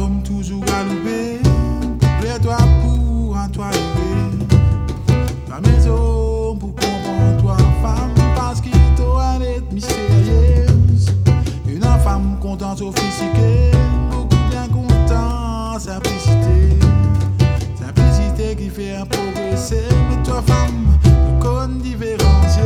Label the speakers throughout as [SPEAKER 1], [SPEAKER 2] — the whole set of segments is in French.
[SPEAKER 1] l'homme toujours galoupé, plaît-toi pour un toi rêver. Ta maison pour comprendre toi femme, parce qu'il t'aura être mystérieuse. Une femme contente sophistiquée, beaucoup bien content, simplicité. Simplicité qui fait un progresser, mais toi femme, te connais différencier.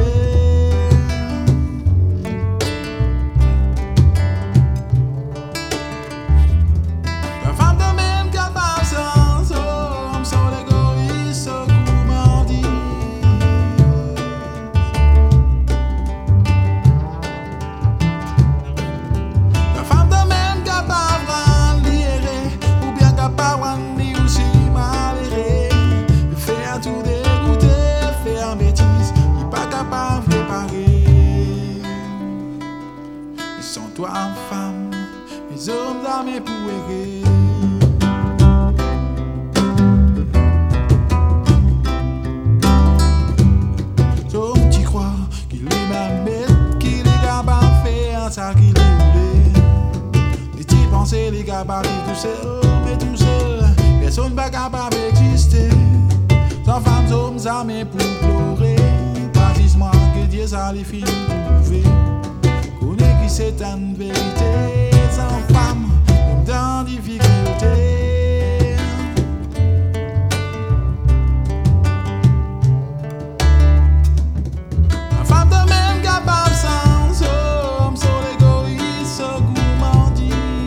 [SPEAKER 1] Sans toi, femme, mes hommes d'armée pour errer. Comme tu crois qu'il est ma bête, qu'il est capable de faire ça qu'il est. Et tu penses les capables tout seul, mais tout seul, personne n'est pas capable d'exister. Sans femme, hommes armés pour pleurer. Baptise-moi que Dieu ça les finit pour prouver. C'est une vérité, sans femme, comme dans difficulté. La femme de même capable sans homme, sur l'égoïste, sur gourmandise.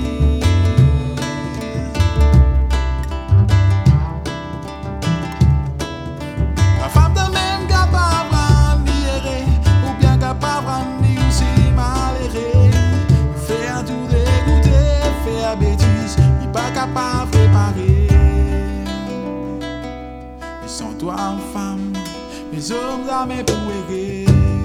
[SPEAKER 1] La femme de même capable de l'irrer, ou bien capable de l'irrer aussi malheureux. Bêtise, il n'est pas capable de réparer. Et sans toi, femme, mes hommes armés pour errer.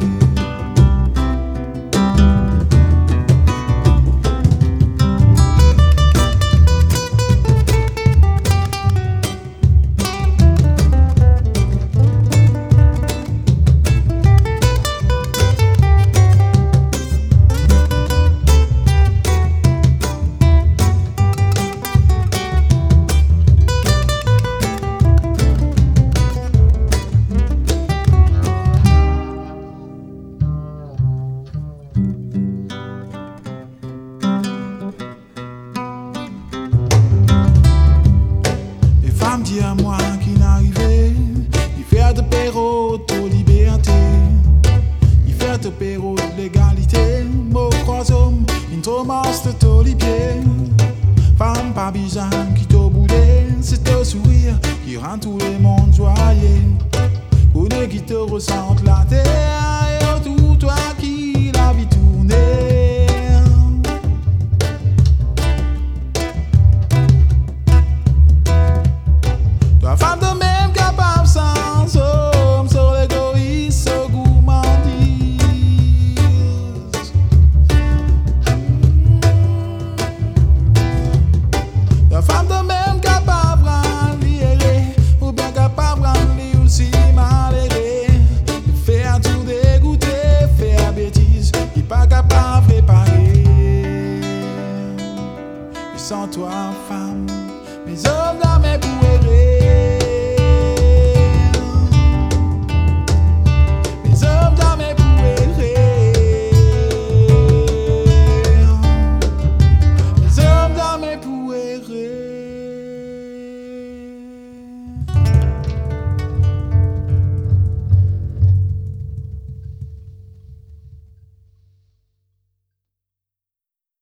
[SPEAKER 1] Dis à moi qui n'arrivait, il fait de péro de liberté, il fait de péro de l'égalité, mot croisum, une tromasse de tolipier. Femme pas bizarre qui te boudait, c'est ton sourire qui rend tout le monde joyeux. Connais qui te ressente la terre et autour toi qui la vie tourner. Femme de même capable sans homme, sur l'égoïste, sur gourmandise. La femme de même capable de l'irrer, ou bien capable de l'irrer aussi malheureux. Faire tout dégoûter, faire bêtise, il n'est pas capable de réparer. Et sans toi, femme, mes hommes